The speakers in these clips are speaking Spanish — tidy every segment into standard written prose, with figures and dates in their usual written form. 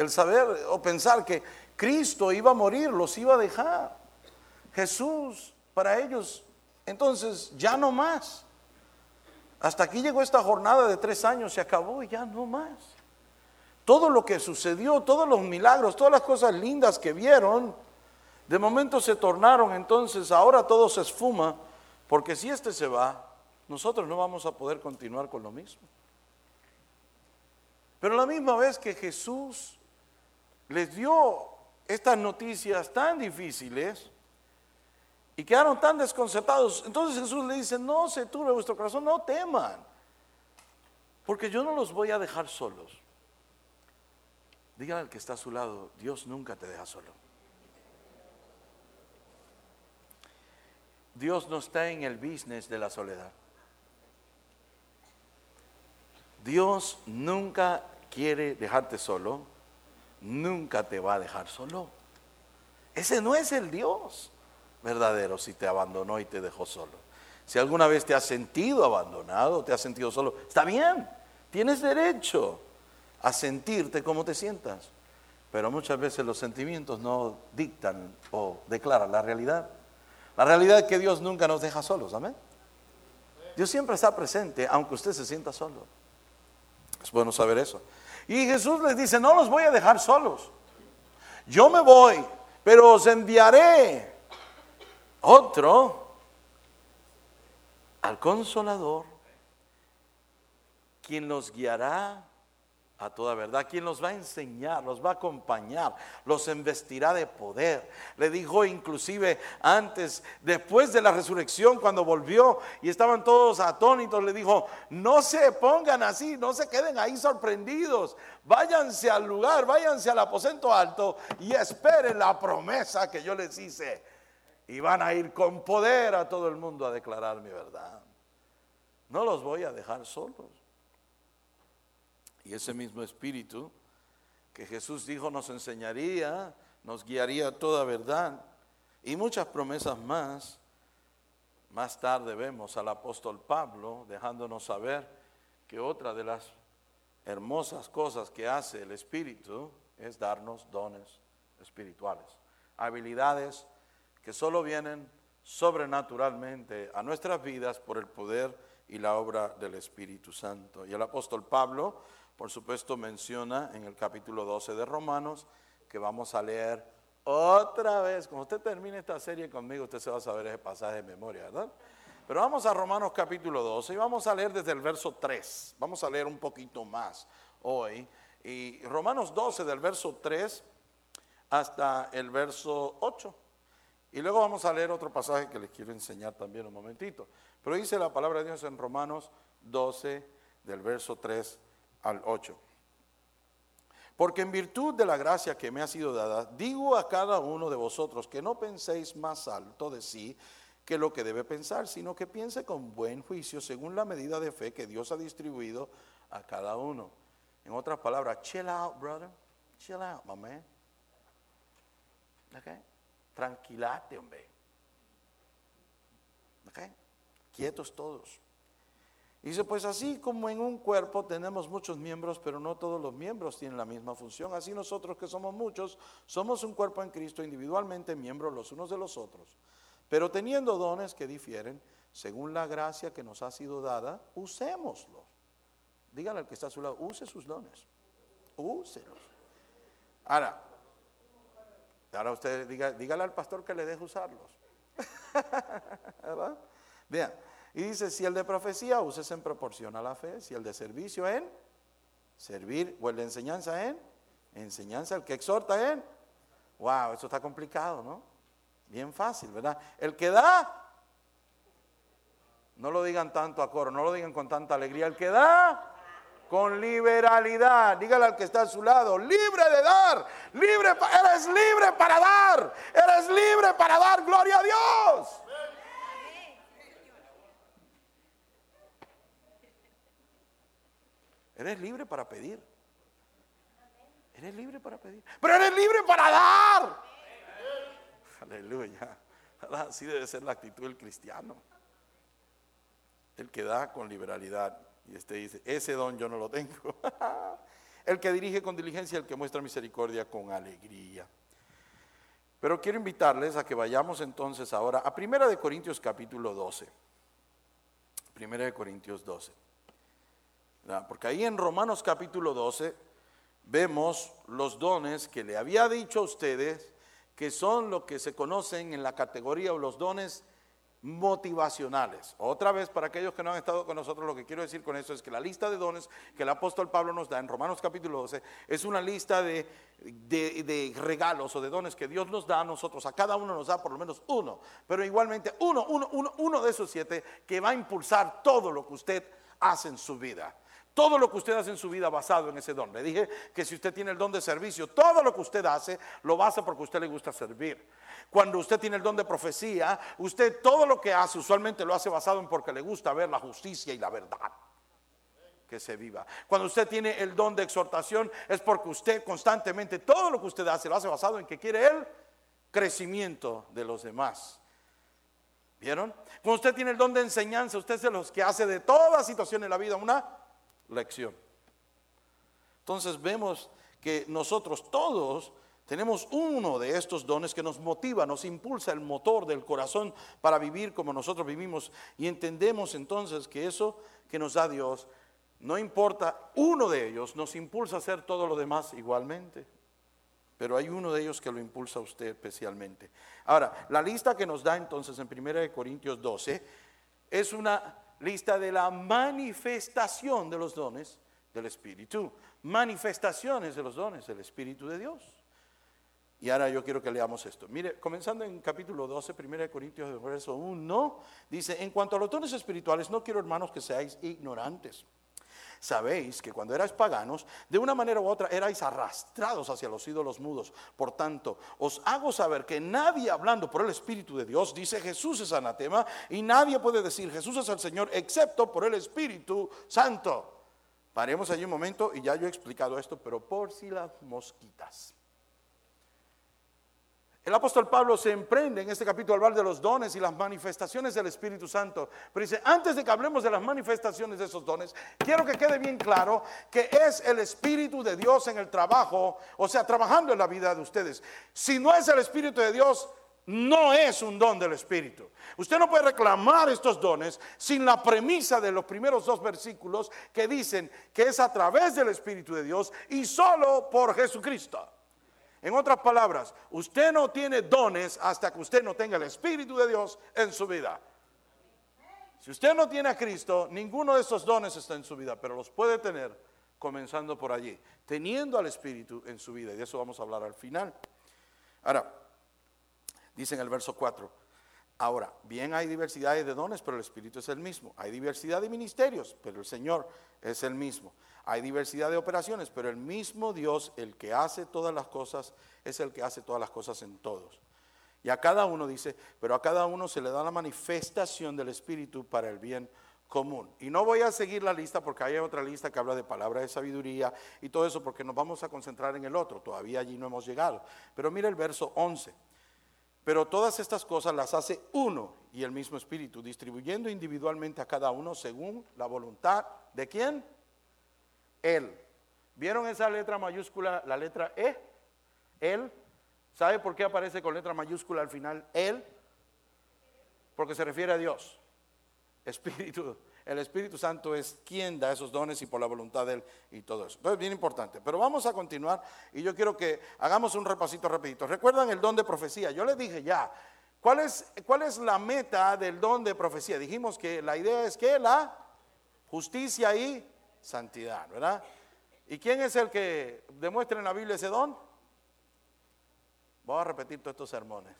el saber o pensar que Cristo iba a morir, los iba a dejar. Jesús para ellos, entonces ya no más. Hasta aquí llegó esta jornada de 3 años, se acabó y ya no más. Todo lo que sucedió, todos los milagros, todas las cosas lindas que vieron, de momento se tornaron, entonces ahora todo se esfuma, porque si este se va, nosotros no vamos a poder continuar con lo mismo. Pero a la misma vez que Jesús les dio estas noticias tan difíciles y quedaron tan desconcertados, entonces Jesús le dice: no se turbe vuestro corazón, no teman, porque yo no los voy a dejar solos. Dígale al que está a su lado: Dios nunca te deja solo. Dios no está en el business de la soledad. Dios nunca quiere dejarte solo, nunca te va a dejar solo. Ese no es el Dios verdadero si te abandonó y te dejó solo. Si alguna vez te has sentido abandonado, te has sentido solo, está bien, tienes derecho a sentirte como te sientas, pero muchas veces los sentimientos no dictan o declaran la realidad. La realidad es que Dios nunca nos deja solos, amén. Dios siempre está presente, aunque usted se sienta solo. Es bueno saber eso. Y Jesús les dice: no los voy a dejar solos. Yo me voy, pero os enviaré otro, al Consolador, quien los guiará a toda verdad, quien los va a enseñar, los va a acompañar, los investirá de poder. Le dijo inclusive antes, después de la resurrección, cuando volvió y estaban todos atónitos, le dijo: no se pongan así, no se queden ahí sorprendidos, váyanse al lugar, váyanse al aposento alto y esperen la promesa que yo les hice. Y van a ir con poder a todo el mundo a declarar mi verdad. No los voy a dejar solos. Y ese mismo Espíritu que Jesús dijo nos enseñaría, nos guiaría a toda verdad, y muchas promesas más. Más tarde vemos al apóstol Pablo dejándonos saber que otra de las hermosas cosas que hace el Espíritu es darnos dones espirituales, habilidades que solo vienen sobrenaturalmente a nuestras vidas por el poder y la obra del Espíritu Santo. Y el apóstol Pablo, por supuesto, menciona en el capítulo 12 de Romanos, que vamos a leer otra vez. Cuando usted termine esta serie conmigo, usted se va a saber ese pasaje de memoria, ¿verdad? Pero vamos a Romanos capítulo 12 y vamos a leer desde el verso 3. Vamos a leer un poquito más hoy. Y Romanos 12 del verso 3 hasta el verso 8. Y luego vamos a leer otro pasaje que les quiero enseñar también un momentito. Pero dice la palabra de Dios en Romanos 12 del verso 3 al 8. Porque en virtud de la gracia que me ha sido dada, digo a cada uno de vosotros que no penséis más alto de sí que lo que debe pensar, sino que piense con buen juicio según la medida de fe que Dios ha distribuido a cada uno. En otras palabras, chill out, brother. Chill out, my man. Okay. Tranquilate, hombre. Okay. Quietos todos. Dice: pues así como en un cuerpo tenemos muchos miembros, pero no todos los miembros tienen la misma función, así nosotros que somos muchos, somos un cuerpo en Cristo, individualmente miembros los unos de los otros, pero teniendo dones que difieren, según la gracia que nos ha sido dada, usémoslos. Dígale al que está a su lado: use sus dones, úselos. Ahora usted dígale al pastor que le deje usarlos. ¿Verdad? Vean, y dice: si el de profecía, úsese en proporción a la fe; si el de servicio, en servir; o el de enseñanza, en enseñanza; el que exhorta, en wow, eso está complicado, ¿no? Bien fácil, ¿verdad? El que da, no lo digan tanto a coro, no lo digan con tanta alegría. El que da con liberalidad. Dígale al que está a su lado: libre de dar, eres libre para dar, eres libre para dar, gloria a Dios. Eres libre para pedir, eres libre para pedir, pero eres libre para dar. Aleluya. Así debe ser la actitud del cristiano, el que da con liberalidad. Y usted dice: ese don yo no lo tengo. el que dirige con diligencia, el que muestra misericordia con alegría. Pero quiero invitarles a que vayamos entonces ahora a 1 Corintios capítulo 12. 1 Corintios 12. Porque ahí en Romanos capítulo 12 vemos los dones que le había dicho a ustedes, que son lo que se conocen en la categoría o los dones motivacionales. Otra vez, para aquellos que no han estado con nosotros, lo que quiero decir con eso es que la lista de dones que el apóstol Pablo nos da en Romanos capítulo 12 es una lista de regalos o de dones que Dios nos da a nosotros. A cada uno nos da por lo menos uno, pero igualmente uno de esos 7 que va a impulsar todo lo que usted hace en su vida. Todo lo que usted hace en su vida basado en ese don. Le dije que si usted tiene el don de servicio, todo lo que usted hace, lo hace porque a usted le gusta servir. Cuando usted tiene el don de profecía, usted todo lo que hace usualmente lo hace basado en porque le gusta ver la justicia y la verdad que se viva. Cuando usted tiene el don de exhortación, es porque usted constantemente, todo lo que usted hace, lo hace basado en que quiere el crecimiento de los demás. ¿Vieron? Cuando usted tiene el don de enseñanza, usted es de los que hace de toda situación en la vida una lección. Entonces vemos que nosotros todos tenemos uno de estos dones que nos motiva, nos impulsa el motor del corazón para vivir como nosotros vivimos, y entendemos entonces que eso que nos da Dios, no importa, uno de ellos nos impulsa a hacer todo lo demás igualmente, pero hay uno de ellos que lo impulsa a usted especialmente. Ahora, la lista que nos da entonces en 1 Corintios 12 es una lista de la manifestación de los dones del Espíritu. Manifestaciones de los dones del Espíritu de Dios. Y ahora yo quiero que leamos esto. Mire, comenzando en capítulo 12, 1 Corintios, verso 1, dice: en cuanto a los dones espirituales, no quiero, hermanos, que seáis ignorantes. Sabéis que cuando erais paganos, de una manera u otra erais arrastrados hacia los ídolos mudos. Por tanto, os hago saber que nadie, hablando por el Espíritu de Dios, dice Jesús es anatema, y nadie puede decir Jesús es el Señor excepto por el Espíritu Santo. Paremos allí un momento, y ya yo he explicado esto, pero por si las mosquitas. El apóstol Pablo se emprende en este capítulo a hablar de los dones y las manifestaciones del Espíritu Santo. Pero dice, antes de que hablemos de las manifestaciones de esos dones, quiero que quede bien claro que es el Espíritu de Dios en el trabajo, o sea, trabajando en la vida de ustedes. Si no es el Espíritu de Dios, no es un don del Espíritu. Usted no puede reclamar estos dones sin la premisa de los primeros 2 versículos que dicen que es a través del Espíritu de Dios y solo por Jesucristo. En otras palabras, usted no tiene dones hasta que usted no tenga el Espíritu de Dios en su vida. Si usted no tiene a Cristo, ninguno de esos dones está en su vida, pero los puede tener comenzando por allí, teniendo al Espíritu en su vida. Y de eso vamos a hablar al final. Ahora, dice en el verso 4, ahora, bien hay diversidades de dones, pero el Espíritu es el mismo. Hay diversidad de ministerios, pero el Señor es el mismo. Hay diversidad de operaciones, pero el mismo Dios, el que hace todas las cosas, es el que hace todas las cosas en todos. Y a cada uno dice, pero a cada uno se le da la manifestación del Espíritu para el bien común. Y no voy a seguir la lista porque hay otra lista que habla de palabra de sabiduría y todo eso, porque nos vamos a concentrar en el otro. Todavía allí no hemos llegado. Pero mira el verso 11. Pero todas estas cosas las hace uno y el mismo Espíritu, distribuyendo individualmente a cada uno según la voluntad de ¿quién? Él. ¿Vieron esa letra mayúscula, la letra E? Él. ¿Sabe por qué aparece con letra mayúscula al final? Él. Porque se refiere a Dios. Espíritu. El Espíritu Santo es quien da esos dones y por la voluntad de Él y todo eso. Entonces, bien importante. Pero vamos a continuar y yo quiero que hagamos un repasito rapidito. ¿Recuerdan el don de profecía? Yo les dije ya. ¿Cuál es la meta del don de profecía? Dijimos que la idea es que la justicia y santidad, ¿verdad? ¿Y quién es el que demuestra en la Biblia ese don? Voy a repetir todos estos sermones.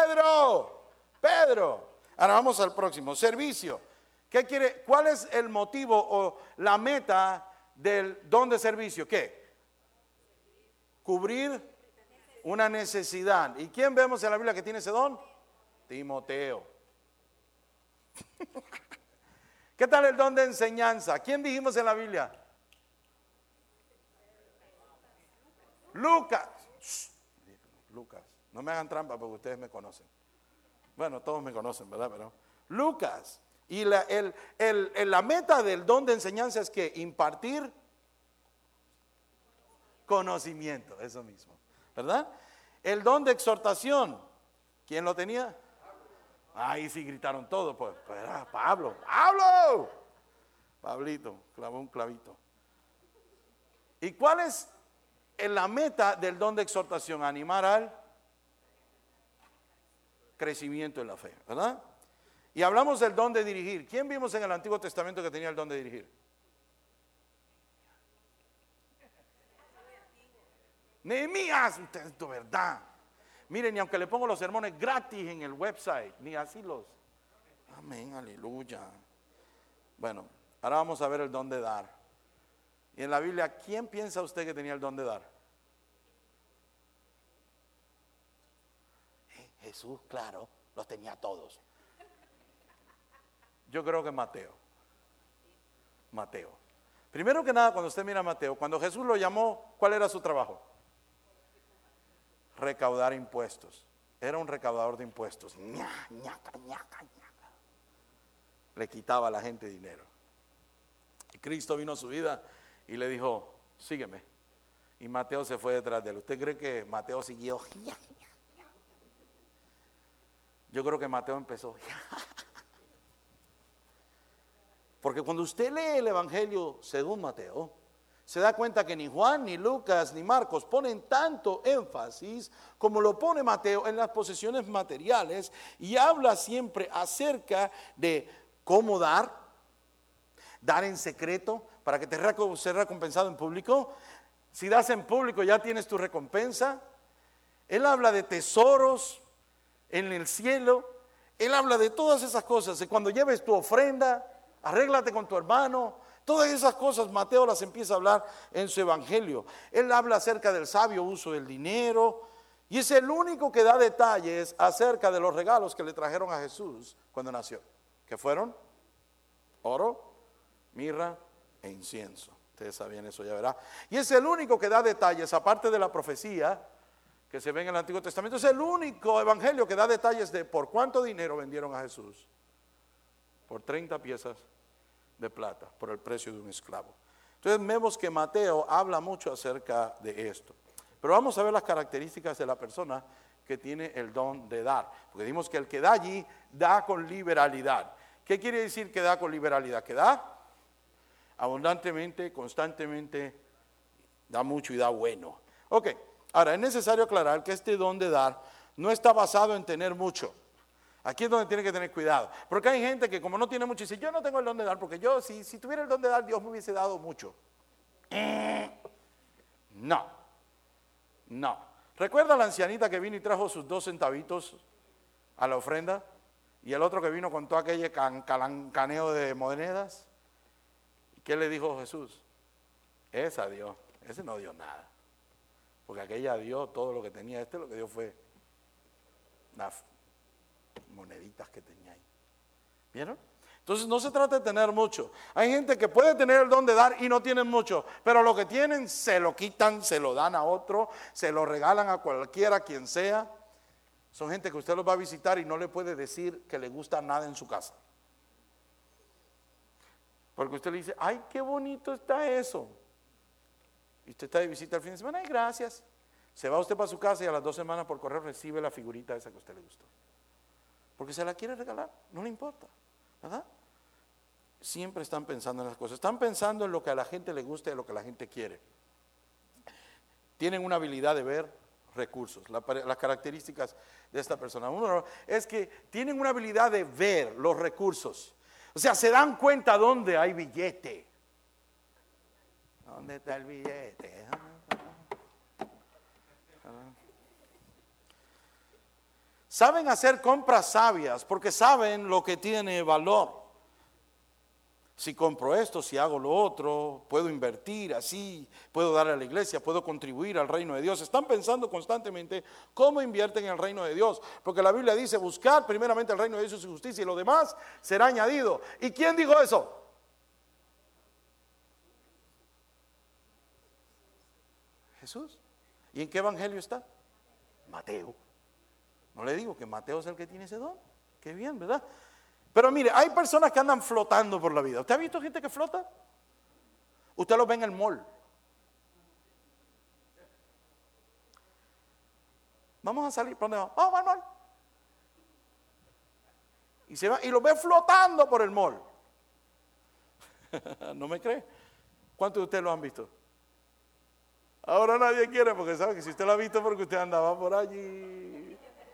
Pedro. Ahora vamos al próximo, servicio. ¿Qué quiere? ¿Cuál es el motivo o la meta del don de servicio? ¿Qué? Cubrir una necesidad. ¿Y quién vemos en la Biblia que tiene ese don? Timoteo. ¿Qué tal el don de enseñanza? ¿Quién dijimos en la Biblia? Lucas. Lucas. No me hagan trampa porque ustedes me conocen. Bueno, todos me conocen, ¿verdad? Pero Lucas. Y la meta del don de enseñanza es que impartir conocimiento, eso mismo, ¿verdad? El don de exhortación, ¿quién lo tenía? Ahí sí gritaron todos, pues era Pablo. ¡Pablo! Pablito, clavó un clavito. ¿Y cuál es la meta del don de exhortación? Animar al crecimiento en la fe, ¿verdad? Y hablamos del don de dirigir. ¿Quién vimos en el Antiguo Testamento que tenía el don de dirigir? Nehemías, ustedes de verdad. Miren, ni aunque le pongo los sermones gratis en el website, ni así los. Amén, aleluya. Bueno, ahora vamos a ver el don de dar. Y en la Biblia, ¿quién piensa usted que tenía el don de dar? Jesús, claro, los tenía todos. Yo creo que Mateo. Mateo. Primero que nada, cuando usted mira a Mateo, cuando Jesús lo llamó, ¿cuál era su trabajo? Recaudar impuestos. Era un recaudador de impuestos. Le quitaba a la gente dinero. Y Cristo vino a su vida y le dijo, sígueme. Y Mateo se fue detrás de él. ¿Usted cree que Mateo siguió? Yo creo que Mateo empezó. Porque cuando usted lee el Evangelio según Mateo, se da cuenta que ni Juan, ni Lucas, ni Marcos ponen tanto énfasis como lo pone Mateo en las posesiones materiales, y habla siempre acerca de cómo dar en secreto para que te sea recompensado en público. Si das en público ya tienes tu recompensa. Él habla de tesoros en el cielo. Él habla de todas esas cosas. Y cuando lleves tu ofrenda, arréglate con tu hermano. Todas esas cosas Mateo las empieza a hablar en su evangelio. Él habla acerca del sabio uso del dinero. Y es el único que da detalles acerca de los regalos que le trajeron a Jesús cuando nació. ¿Qué fueron? Oro, mirra e incienso. Ustedes sabían eso, ya verá. Y es el único que da detalles, aparte de la profecía que se ve en el Antiguo Testamento. Es el único evangelio que da detalles de por cuánto dinero vendieron a Jesús. Por 30 piezas de plata, por el precio de un esclavo. Entonces vemos que Mateo habla mucho acerca de esto. Pero vamos a ver las características de la persona que tiene el don de dar. Porque dimos que el que da allí, da con liberalidad. ¿Qué quiere decir que da con liberalidad? Que da abundantemente, constantemente, da mucho y da bueno. Ok, ahora es necesario aclarar que este don de dar no está basado en tener mucho. Aquí es donde tiene que tener cuidado. Porque hay gente que como no tiene mucho, dice, yo no tengo el don de dar, porque yo si tuviera el don de dar, Dios me hubiese dado mucho. No. ¿Recuerda la ancianita que vino y trajo sus 2 centavitos a la ofrenda? Y el otro que vino con todo aquel caneo de monedas. ¿Qué le dijo Jesús? Esa dio, ese no dio nada. Porque aquella dio todo lo que tenía, lo que dio fue unas moneditas que tenía ahí. ¿Vieron? Entonces no se trata de tener mucho. Hay gente que puede tener el don de dar y no tienen mucho, pero lo que tienen se lo quitan, se lo dan a otro, se lo regalan a cualquiera, quien sea. Son gente que usted los va a visitar y no le puede decir que le gusta nada en su casa. Porque usted le dice, ay, qué bonito está eso. Y usted está de visita el fin de semana, ay, gracias. Se va usted para su casa y a las 2 semanas por correo recibe la figurita esa que a usted le gustó. Porque se la quiere regalar, no le importa, ¿verdad? Siempre están pensando en las cosas, están pensando en lo que a la gente le gusta y en lo que la gente quiere. Tienen una habilidad de ver recursos, las características de esta persona. Uno es que tienen una habilidad de ver los recursos. O sea, se dan cuenta dónde hay billete. ¿Dónde está el billete? Saben hacer compras sabias porque saben lo que tiene valor. Si compro esto, si hago lo otro, puedo invertir así, puedo dar a la iglesia, puedo contribuir al reino de Dios. Están pensando constantemente cómo invierten en el reino de Dios. Porque la Biblia dice, buscar primeramente el reino de Dios y su justicia y lo demás será añadido. ¿Y quién dijo eso? Jesús. ¿Y en qué evangelio está? Mateo. No le digo que Mateo es el que tiene ese don. Qué bien, ¿verdad? Pero mire, hay personas que andan flotando por la vida. ¿Usted ha visto gente que flota? Usted los ve en el mall. Vamos a salir, ¿para dónde vamos? Vamos al mall. Y se va, y lo ve flotando por el mall. ¿No me cree? ¿Cuántos de ustedes lo han visto? Ahora nadie quiere porque sabe que si usted lo ha visto porque usted andaba por allí.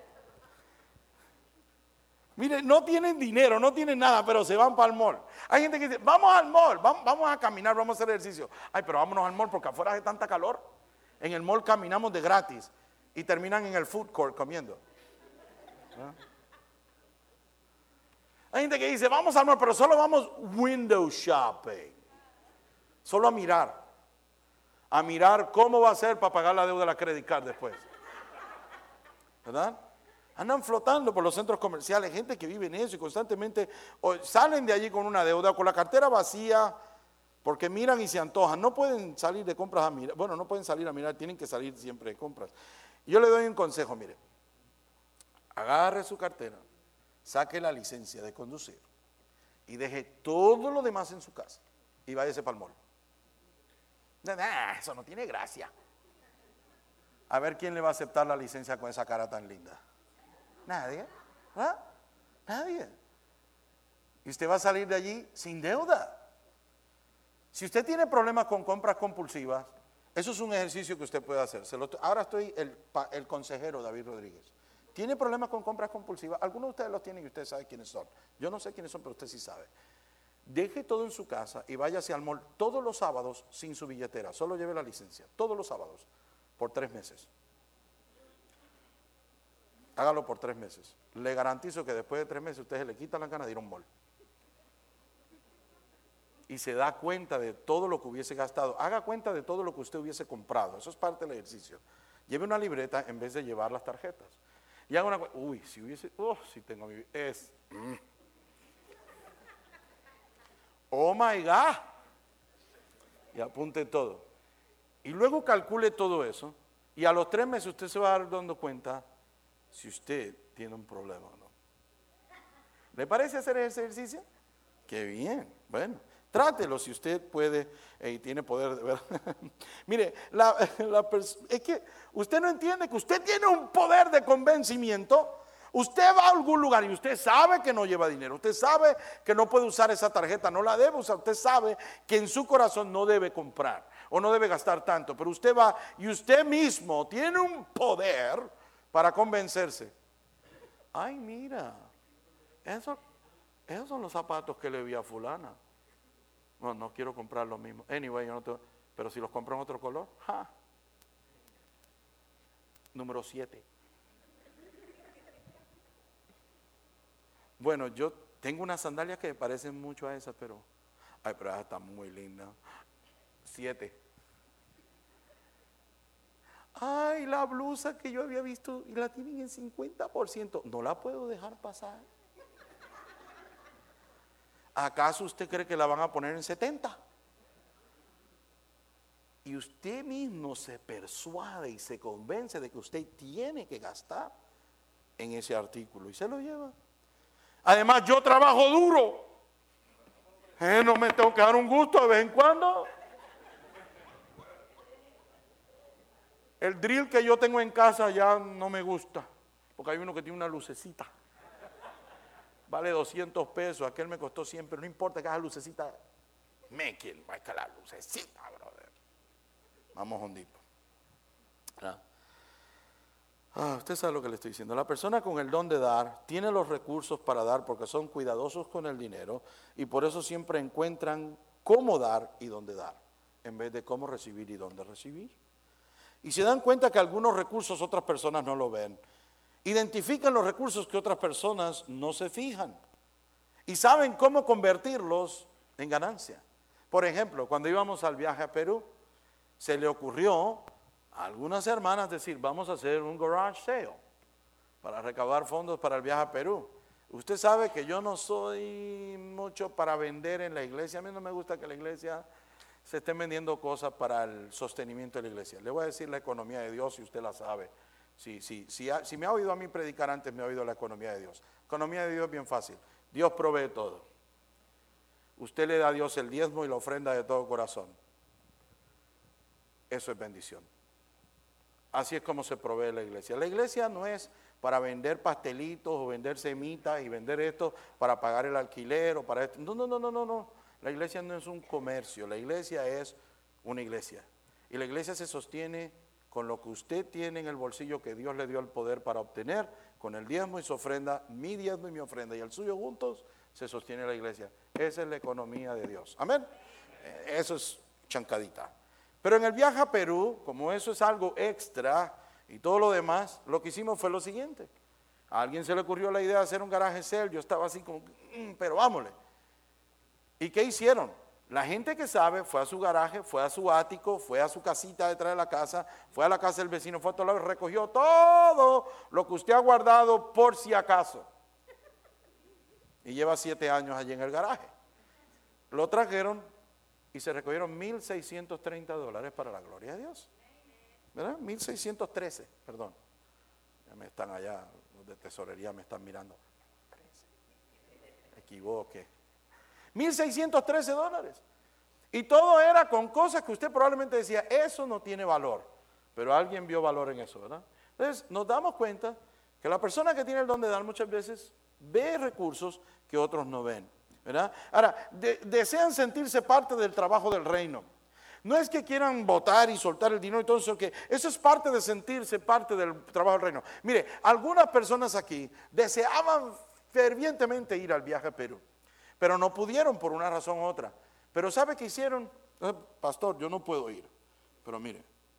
Mire, no tienen dinero, no tienen nada, pero se van para el mall. Hay gente que dice, vamos al mall, vamos a caminar, vamos a hacer ejercicio. Ay, pero vámonos al mall porque afuera hace tanta calor. En el mall caminamos de gratis y terminan en el food court comiendo. ¿Ah? Hay gente que dice, vamos al mall, pero solo vamos window shopping. Solo a mirar. A mirar cómo va a ser para pagar la deuda de la credit card después. ¿Verdad? Andan flotando por los centros comerciales, gente que vive en eso y constantemente salen de allí con una deuda, con la cartera vacía, porque miran y se antojan. No pueden salir de compras a mirar, bueno, no pueden salir a mirar, tienen que salir siempre de compras. Yo le doy un consejo, mire, agarre su cartera, saque la licencia de conducir y deje todo lo demás en su casa y váyase para el mall. Eso no tiene gracia. A ver quién le va a aceptar la licencia con esa cara tan linda. Nadie, ¿ah? Nadie. Y usted va a salir de allí sin deuda. Si usted tiene problemas con compras compulsivas, eso es un ejercicio que usted puede hacer. Ahora estoy el consejero David Rodríguez. ¿Tiene problemas con compras compulsivas? Algunos de ustedes los tienen y usted sabe quiénes son. Yo no sé quiénes son, pero usted sí sabe. Deje todo en su casa y váyase al mall todos los sábados sin su billetera. Solo lleve la licencia, todos los sábados, por 3 meses. Hágalo por 3 meses. Le garantizo que después de 3 meses usted se le quita la gana de ir a un mall. Y se da cuenta de todo lo que hubiese gastado. Haga cuenta de todo lo que usted hubiese comprado. Eso es parte del ejercicio. Lleve una libreta en vez de llevar las tarjetas. Y haga una cuenta. Uy, si hubiese. Si tengo mi. Oh my God. Y apunte todo. Y luego calcule todo eso. Y a los 3 meses usted se va a dar dando cuenta si usted tiene un problema o no. ¿Le parece hacer ese ejercicio? Qué bien. Bueno, trátelo si usted puede y tiene poder de ver. Mire, es que usted no entiende que usted tiene un poder de convencimiento. Usted va a algún lugar y usted sabe que no lleva dinero. Usted sabe que no puede usar esa tarjeta, no la debe usar. Usted sabe que en su corazón no debe comprar o no debe gastar tanto. Pero usted va y usted mismo tiene un poder para convencerse. Ay, mira, esos son los zapatos que le vi a fulana. No quiero comprar lo mismo. Anyway, yo no tengo, pero si los compro en otro color, ¡ja! Número 7. Bueno, yo tengo unas sandalias que me parecen mucho a esas, pero esa está muy linda. 7. Ay, la blusa que yo había visto y la tienen en 50%. No la puedo dejar pasar. ¿Acaso usted cree que la van a poner en 70? Y usted mismo se persuade y se convence de que usted tiene que gastar en ese artículo y se lo lleva. Además, yo trabajo duro. No me tengo que dar un gusto de vez en cuando. El drill que yo tengo en casa ya no me gusta, porque hay uno que tiene una lucecita. Vale 200 pesos, aquel me costó 100, pero no importa que haga lucecita. Va a que la lucecita, brother. Vamos hondito. Usted sabe lo que le estoy diciendo. La persona con el don de dar tiene los recursos para dar porque son cuidadosos con el dinero y por eso siempre encuentran cómo dar y dónde dar, en vez de cómo recibir y dónde recibir. Y se dan cuenta que algunos recursos otras personas no lo ven. Identifican los recursos que otras personas no se fijan. Y saben cómo convertirlos en ganancia. Por ejemplo, cuando íbamos al viaje a Perú, se le ocurrió a algunas hermanas decir, vamos a hacer un garage sale para recaudar fondos para el viaje a Perú. Usted sabe que yo no soy mucho para vender en la iglesia. A mí no me gusta que la iglesia se estén vendiendo cosas para el sostenimiento de la iglesia. Le voy a decir la economía de Dios si usted la sabe. Si me ha oído a mí predicar antes, me ha oído la economía de Dios. Economía de Dios es bien fácil. Dios provee todo. Usted le da a Dios el diezmo y la ofrenda de todo corazón. Eso es bendición. así es como se provee la iglesia. La iglesia no es para vender pastelitos o vender semitas y vender esto para pagar el alquiler o para esto. No. La iglesia no es un comercio, la iglesia es una iglesia. Y la iglesia se sostiene con lo que usted tiene en el bolsillo que Dios le dio el poder para obtener, con el diezmo y su ofrenda, mi diezmo y mi ofrenda y el suyo juntos, se sostiene la iglesia. Esa es la economía de Dios. Amén. Eso es chancadita. Pero en el viaje a Perú, como eso es algo extra y todo lo demás, lo que hicimos fue lo siguiente. A alguien se le ocurrió la idea de hacer un garaje cel, yo estaba así como, pero vámonos. ¿Y qué hicieron? La gente que sabe fue a su garaje, fue a su ático, fue a su casita detrás de la casa, fue a la casa del vecino, fue a todo lado, recogió todo lo que usted ha guardado por si acaso. Y lleva 7 años allí en el garaje. Lo trajeron y se recogieron $1,630 para la gloria de Dios. ¿Verdad? 1,613, perdón. Ya me están allá, los de tesorería me están mirando. Me equivoqué. $1,613. Y todo era con cosas que usted probablemente decía, eso no tiene valor. Pero alguien vio valor en eso, ¿verdad? Entonces nos damos cuenta que la persona que tiene el don de dar muchas veces ve recursos que otros no ven, ¿verdad? Ahora, desean sentirse parte del trabajo del reino. No es que quieran votar y soltar el dinero y todo eso, que eso es parte de sentirse parte del trabajo del reino. Mire, algunas personas aquí deseaban fervientemente ir al viaje a Perú, pero no pudieron por una razón u otra. Pero ¿sabe qué hicieron? Pastor, yo no puedo ir, pero mire,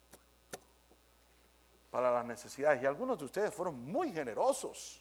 para las necesidades, y algunos de ustedes fueron muy generosos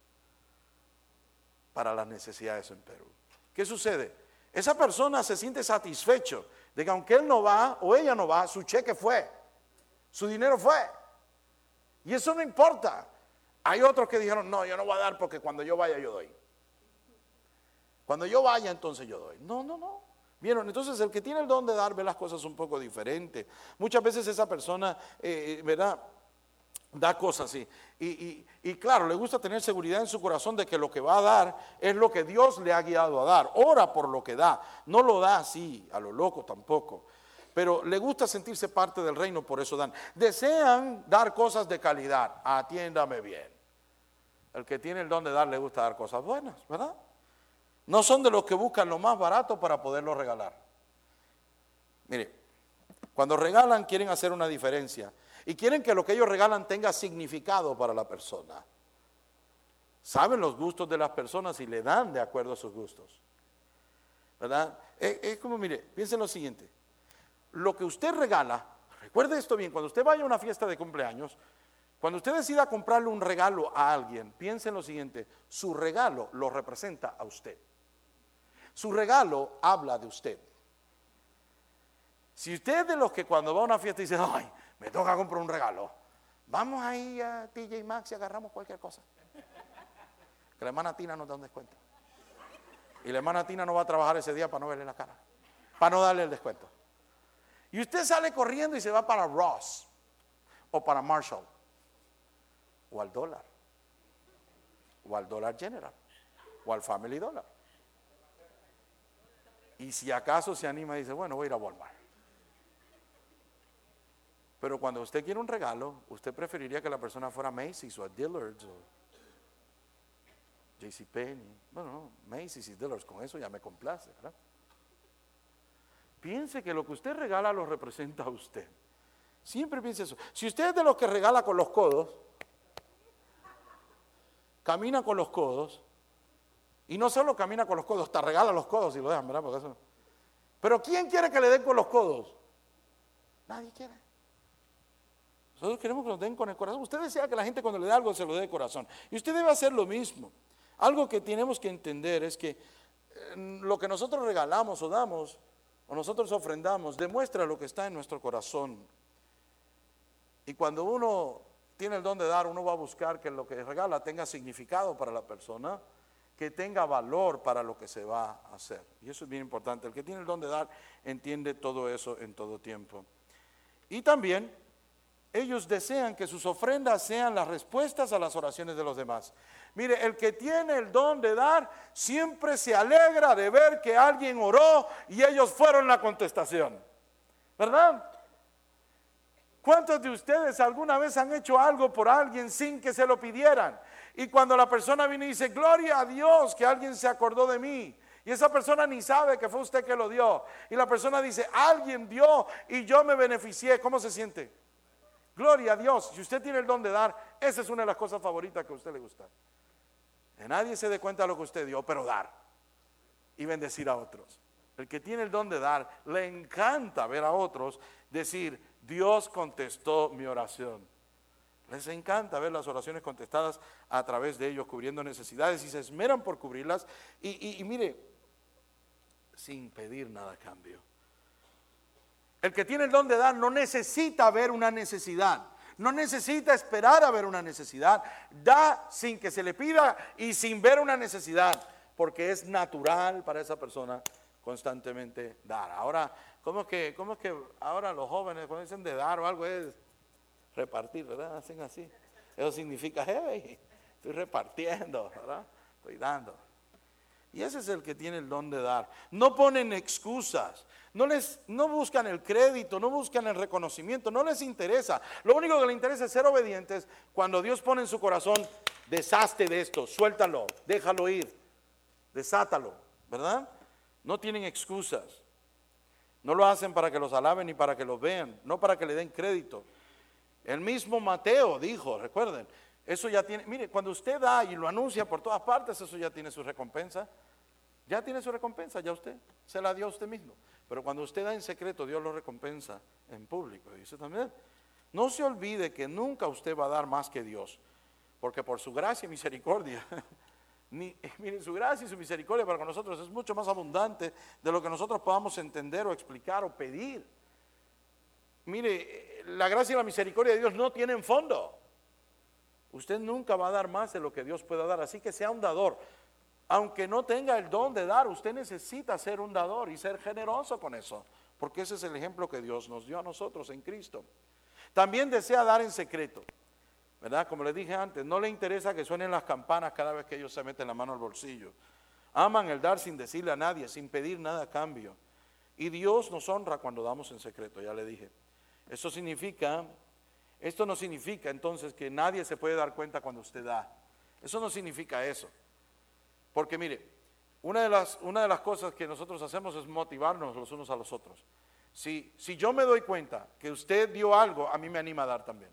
para las necesidades en Perú. ¿Qué sucede? Esa persona se siente satisfecho de que aunque él no va o ella no va, su cheque fue, su dinero fue. Y eso no importa. Hay otros que dijeron, no, yo no voy a dar porque cuando yo vaya yo doy. Cuando yo vaya entonces yo doy. No. ¿Vieron? Entonces el que tiene el don de dar ve las cosas un poco diferentes. Muchas veces esa persona, ¿verdad?, da cosas así. Y claro, le gusta tener seguridad en su corazón de que lo que va a dar es lo que Dios le ha guiado a dar. Ora por lo que da. No lo da así, a lo loco tampoco. Pero le gusta sentirse parte del reino, por eso dan. Desean dar cosas de calidad. Atiéndame bien. El que tiene el don de dar le gusta dar cosas buenas, ¿verdad? No son de los que buscan lo más barato para poderlo regalar. Mire, cuando regalan quieren hacer una diferencia. Y quieren que lo que ellos regalan tenga significado para la persona. Saben los gustos de las personas y le dan de acuerdo a sus gustos, ¿verdad? Es como, mire, piensen lo siguiente. Lo que usted regala, recuerde esto bien, cuando usted vaya a una fiesta de cumpleaños, cuando usted decida comprarle un regalo a alguien, piensen lo siguiente, su regalo lo representa a usted. Su regalo habla de usted. Si usted es de los que cuando va a una fiesta dice, ay, me toca comprar un regalo, vamos ahí a TJ Maxx y agarramos cualquier cosa. Que la hermana Tina nos da un descuento. Y la hermana Tina no va a trabajar ese día para no verle la cara, para no darle el descuento. Y usted sale corriendo y se va para Ross, o para Marshall, o al Dollar, o al Dollar General, o al Family Dollar. Y si acaso se anima y dice, bueno, voy a ir a Walmart. Pero cuando usted quiere un regalo, usted preferiría que la persona fuera a Macy's o a Dillard's o JCPenney. Bueno, no, Macy's y Dillard's, con eso ya me complace, ¿verdad? Piense que lo que usted regala lo representa a usted. Siempre piense eso. Si usted es de los que regala con los codos, camina con los codos, y no solo camina con los codos, hasta regala los codos y lo dejan, ¿verdad? Porque eso... Pero ¿quién quiere que le den con los codos? Nadie quiere. Nosotros queremos que nos den con el corazón. Usted desea que la gente cuando le da algo se lo dé de corazón. Y usted debe hacer lo mismo. Algo que tenemos que entender es que lo que nosotros regalamos o damos, o nosotros ofrendamos, demuestra lo que está en nuestro corazón. Y cuando uno tiene el don de dar, uno va a buscar que lo que regala tenga significado para la persona, que tenga valor para lo que se va a hacer. Y eso es bien importante. El que tiene el don de dar entiende todo eso en todo tiempo. Y también ellos desean que sus ofrendas sean las respuestas a las oraciones de los demás. Mire, el que tiene el don de dar siempre se alegra de ver que alguien oró y ellos fueron la contestación, ¿verdad? ¿Cuántos de ustedes alguna vez han hecho algo por alguien sin que se lo pidieran? Y cuando la persona viene y dice, gloria a Dios que alguien se acordó de mí. Y esa persona ni sabe que fue usted que lo dio. Y la persona dice, alguien dio y yo me beneficié. ¿Cómo se siente? Gloria a Dios. Si usted tiene el don de dar, esa es una de las cosas favoritas que a usted le gusta. Que nadie se dé cuenta de lo que usted dio, pero dar y bendecir a otros. El que tiene el don de dar, le encanta ver a otros decir, Dios contestó mi oración. Les encanta ver las oraciones contestadas a través de ellos, cubriendo necesidades, y se esmeran por cubrirlas. Y mire, sin pedir nada a cambio. El que tiene el don de dar no necesita ver una necesidad. No necesita esperar a ver una necesidad. Da sin que se le pida y sin ver una necesidad. Porque es natural para esa persona constantemente dar. Ahora, ¿cómo es que ahora los jóvenes cuando dicen de dar o algo es repartir, ¿verdad? Hacen así. Eso significa, hey, estoy repartiendo, ¿verdad? Estoy dando. Y ese es el que tiene el don de dar. No ponen excusas. No buscan el crédito, no buscan el reconocimiento, no les interesa. Lo único que les interesa es ser obedientes. Cuando Dios pone en su corazón, deshazte de esto, suéltalo, déjalo ir, desátalo, ¿verdad? No tienen excusas. No lo hacen para que los alaben ni para que los vean, no para que le den crédito. El mismo Mateo dijo, recuerden, eso ya tiene, mire, cuando usted da y lo anuncia por todas partes, eso ya tiene su recompensa. Ya tiene su recompensa, ya usted se la dio a usted mismo. Pero cuando usted da en secreto, Dios lo recompensa en público. Dice también, no se olvide que nunca usted va a dar más que Dios, porque por su gracia y misericordia, miren, su gracia y su misericordia para con nosotros es mucho más abundante de lo que nosotros podamos entender o explicar o pedir. Mire, la gracia y la misericordia de Dios no tienen fondo. Usted nunca va a dar más de lo que Dios pueda dar, así que sea un dador. Aunque no tenga el don de dar, usted necesita ser un dador y ser generoso con eso, porque ese es el ejemplo que Dios nos dio a nosotros en Cristo. También desea dar en secreto, ¿verdad? Como les dije antes, no le interesa que suenen las campanas cada vez que ellos se meten la mano al bolsillo. Aman el dar sin decirle a nadie, sin pedir nada a cambio. Y Dios nos honra cuando damos en secreto, ya le dije. Esto no significa entonces que nadie se puede dar cuenta cuando usted da. Eso no significa eso. Porque mire, una de las cosas que nosotros hacemos es motivarnos los unos a los otros. Si yo me doy cuenta que usted dio algo, a mí me anima a dar también.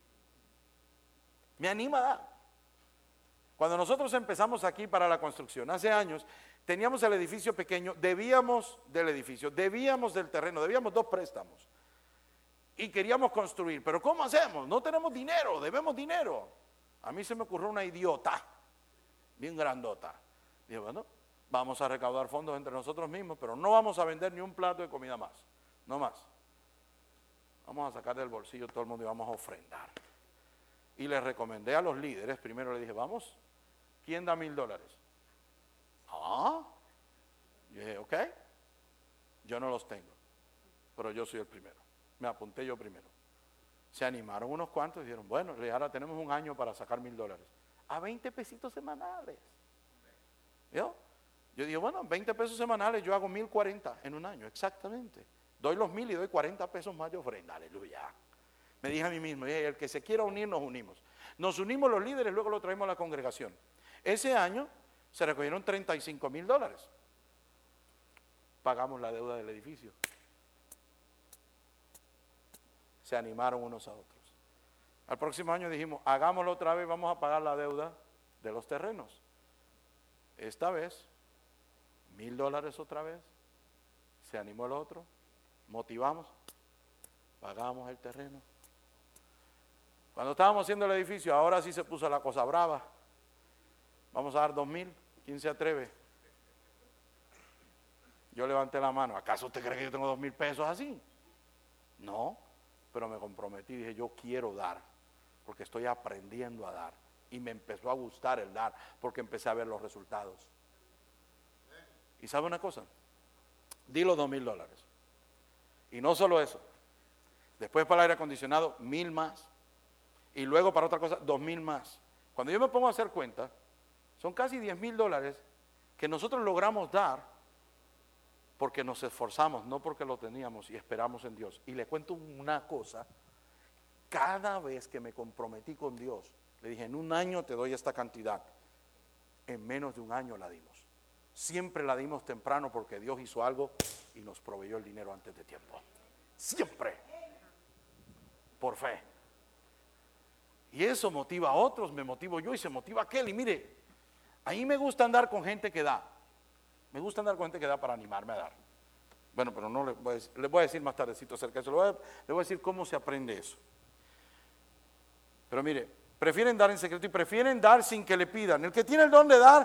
Me anima a dar. Cuando nosotros empezamos aquí para la construcción, hace años, teníamos el edificio pequeño, debíamos del edificio, debíamos del terreno, debíamos 2 préstamos. Y queríamos construir, pero ¿cómo hacemos? No tenemos dinero, debemos dinero. A mí se me ocurrió una idiota, bien grandota. Dije, bueno, vamos a recaudar fondos entre nosotros mismos, pero no vamos a vender ni un plato de comida más, no más. Vamos a sacar del bolsillo todo el mundo y vamos a ofrendar. Y les recomendé a los líderes, primero le dije, vamos, ¿quién da $1,000? Yo dije, ok, yo no los tengo, pero yo soy el primero. Me apunté yo primero. Se animaron unos cuantos y dijeron, bueno, ahora tenemos un año para sacar $1,000. A 20 pesitos semanales. Yo digo, bueno, 20 pesos semanales, yo hago 1,040 en un año, exactamente. Doy los 1,000 y doy 40 pesos más de ofrenda, aleluya. Me dije a mí mismo, el que se quiera unir, nos unimos. Nos unimos los líderes, luego lo traemos a la congregación. Ese año se recogieron $35,000. Pagamos la deuda del edificio. Se animaron unos a otros. Al próximo año dijimos, hagámoslo otra vez, vamos a pagar la deuda de los terrenos. Esta vez, $1,000 otra vez, se animó el otro, motivamos, pagamos el terreno. Cuando estábamos haciendo el edificio, ahora sí se puso la cosa brava. Vamos a dar 2,000, ¿quién se atreve? Yo levanté la mano, ¿acaso usted cree que yo tengo 2,000 pesos así? No, pero me comprometí, dije yo quiero dar, porque estoy aprendiendo a dar. Y me empezó a gustar el dar, porque empecé a ver los resultados. ¿Y sabe una cosa? Di los $2,000. Y no solo eso, después para el aire acondicionado, 1,000 más. Y luego para otra cosa, 2,000 más. Cuando yo me pongo a hacer cuenta, son casi $10,000 que nosotros logramos dar porque nos esforzamos, no porque lo teníamos y esperamos en Dios. Y le cuento una cosa, cada vez que me comprometí con Dios, le dije, en un año te doy esta cantidad. En menos de un año la dimos. Siempre la dimos temprano porque Dios hizo algo y nos proveyó el dinero antes de tiempo. Siempre. Por fe. Y eso motiva a otros, me motivo yo y se motiva aquel. Y mire, ahí me gusta andar con gente que da. Me gusta andar con gente que da para animarme a dar. Bueno, pero no les voy a decir más tardecito acerca de eso. Les voy a decir cómo se aprende eso. Pero mire, prefieren dar en secreto y prefieren dar sin que le pidan. El que tiene el don de dar,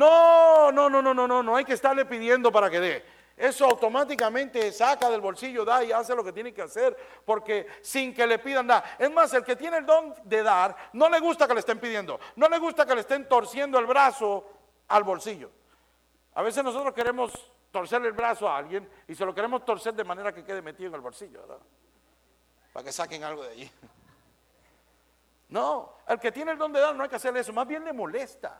no hay que estarle pidiendo para que dé. Eso automáticamente saca del bolsillo, da y hace lo que tiene que hacer, porque sin que le pidan da. Es más, el que tiene el don de dar, no le gusta que le estén pidiendo, no le gusta que le estén torciendo el brazo al bolsillo. A veces nosotros queremos torcerle el brazo a alguien y se lo queremos torcer de manera que quede metido en el bolsillo, ¿verdad? Para que saquen algo de allí. No, el que tiene el don de dar no hay que hacerle eso, más bien le molesta.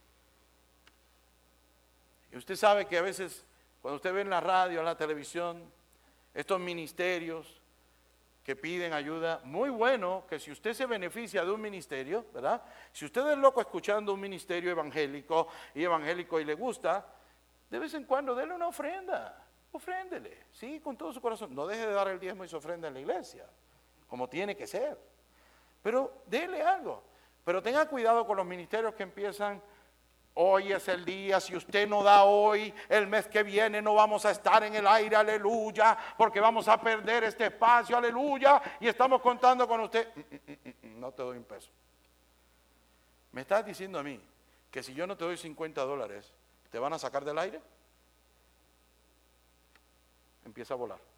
Y usted sabe que a veces cuando usted ve en la radio, en la televisión, estos ministerios que piden ayuda, muy bueno que si usted se beneficia de un ministerio, ¿verdad? Si usted es loco escuchando un ministerio evangélico y le gusta, de vez en cuando déle una ofrenda, ofréndele, sí, con todo su corazón. No deje de dar el diezmo y su ofrenda en la iglesia, como tiene que ser. Pero dele algo. Pero tenga cuidado con los ministerios que empiezan, hoy es el día, si usted no da hoy, el mes que viene no vamos a estar en el aire, aleluya, porque vamos a perder este espacio, aleluya, y estamos contando con usted. No te doy un peso. ¿Me estás diciendo a mí que si yo no te doy $50, te van a sacar del aire? Empieza a volar.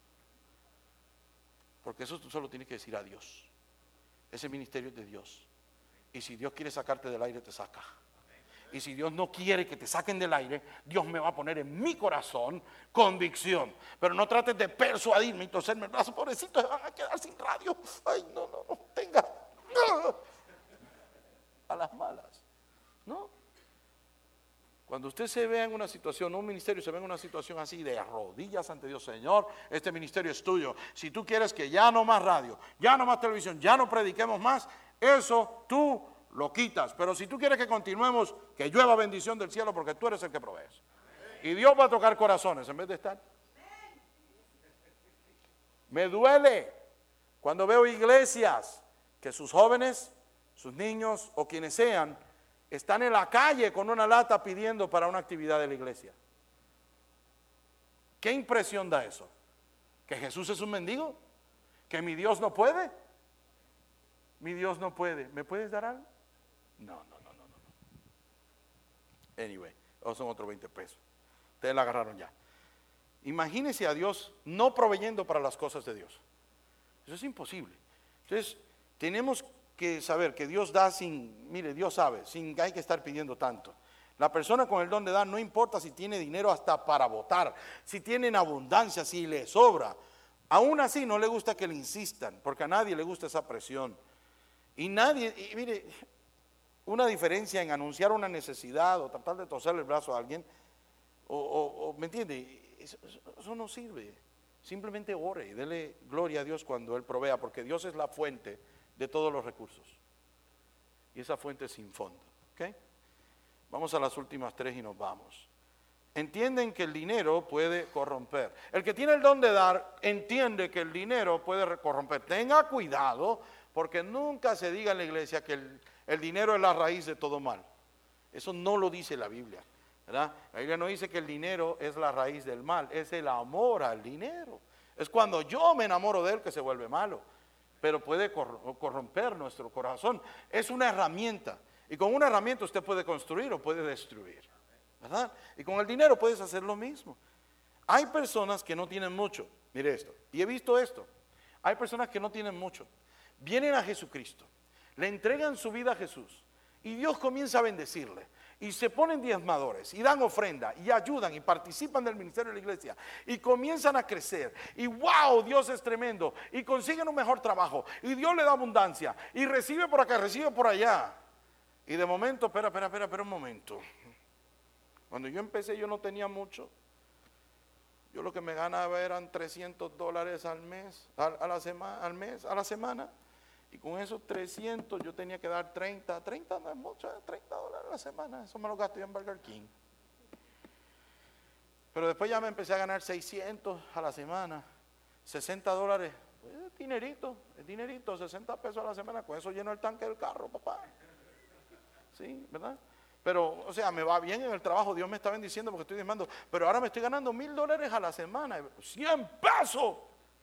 Porque eso tú solo tienes que decir a Dios. Ese ministerio es de Dios. Y si Dios quiere sacarte del aire, te saca. Y si Dios no quiere que te saquen del aire, Dios me va a poner en mi corazón convicción. Pero no trates de persuadirme y torcerme el brazo, pobrecito, se van a quedar sin radio. Ay, no, tenga. A las malas. ¿No? Cuando usted se vea en una situación, un ministerio se ve en una situación así de rodillas ante Dios, Señor, este ministerio es tuyo. Si tú quieres que ya no más radio, ya no más televisión, ya no prediquemos más, eso tú lo quitas. Pero si tú quieres que continuemos, que llueva bendición del cielo porque tú eres el que provees. Y Dios va a tocar corazones en vez de estar. Me duele cuando veo iglesias que sus jóvenes, sus niños o quienes sean, están en la calle con una lata pidiendo para una actividad de la iglesia. ¿Qué impresión da eso? ¿Que Jesús es un mendigo? ¿Que mi Dios no puede? Mi Dios no puede. ¿Me puedes dar algo? No. Anyway, son otros 20 pesos. Ustedes la agarraron ya. Imagínense a Dios no proveyendo para las cosas de Dios. Eso es imposible. Entonces, tenemos que saber que Dios da sin, mire, Dios sabe, sin que hay que estar pidiendo tanto. La persona con el don de dar, no importa si tiene dinero hasta para votar, si tiene en abundancia, si le sobra, aún así no le gusta que le insistan, porque a nadie le gusta esa presión. Y mire, una diferencia en anunciar una necesidad o tratar de torcerle el brazo a alguien, ¿me entiende? Eso no sirve. Simplemente ore y dele gloria a Dios cuando Él provea, porque Dios es la fuente de todos los recursos. Y esa fuente es sin fondo. ¿Okay? Vamos a las últimas 3 y nos vamos. Entienden que el dinero puede corromper. El que tiene el don de dar entiende que el dinero puede corromper. Tenga cuidado porque nunca se diga en la iglesia que el dinero es la raíz de todo mal. Eso no lo dice la Biblia, ¿verdad? La Biblia no dice que el dinero es la raíz del mal, es el amor al dinero. Es cuando yo me enamoro de él que se vuelve malo. Pero puede corromper nuestro corazón. Es una herramienta. Y con una herramienta usted puede construir o puede destruir, ¿verdad? Y con el dinero puedes hacer lo mismo. Hay personas que no tienen mucho. Mire esto. Y he visto esto. Hay personas que no tienen mucho. Vienen a Jesucristo. Le entregan su vida a Jesús. Y Dios comienza a bendecirle. Y se ponen diezmadores y dan ofrenda y ayudan y participan del ministerio de la iglesia y comienzan a crecer y wow, Dios es tremendo y consiguen un mejor trabajo y Dios le da abundancia y recibe por acá, recibe por allá y de momento, espera un momento, cuando yo empecé yo no tenía mucho, yo lo que me ganaba eran $300 al mes, a la semana Y con esos 300 yo tenía que dar 30 no es mucho, $30 a la semana. Eso me lo gasto yo en Burger King. Pero después ya me empecé a ganar 600 a la semana, $60. Pues es dinerito, 60 pesos a la semana. Con eso lleno el tanque del carro, papá. Sí, ¿verdad? Pero, o sea, me va bien en el trabajo, Dios me está bendiciendo porque estoy diezmando. Pero ahora me estoy ganando $1,000 a la semana. 100 pesos.